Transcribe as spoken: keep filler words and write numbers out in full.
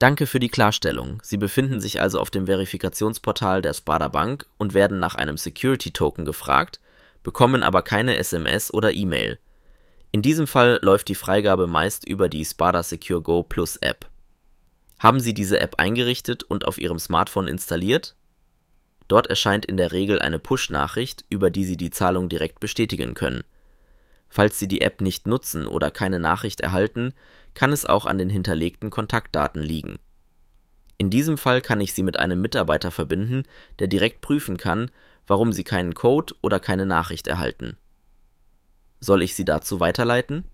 Danke für die Klarstellung. Sie befinden sich also auf dem Verifikationsportal der Sparda Bank und werden nach einem Security-Token gefragt, bekommen aber keine S M S oder E-Mail. In diesem Fall läuft die Freigabe meist über die Sparda Secure Go Plus App. Haben Sie diese App eingerichtet und auf Ihrem Smartphone installiert? Dort erscheint in der Regel eine Push-Nachricht, über die Sie die Zahlung direkt bestätigen können. Falls Sie die App nicht nutzen oder keine Nachricht erhalten, kann es auch an den hinterlegten Kontaktdaten liegen. In diesem Fall kann ich Sie mit einem Mitarbeiter verbinden, der direkt prüfen kann, warum Sie keinen Code oder keine Nachricht erhalten. Soll ich Sie dazu weiterleiten?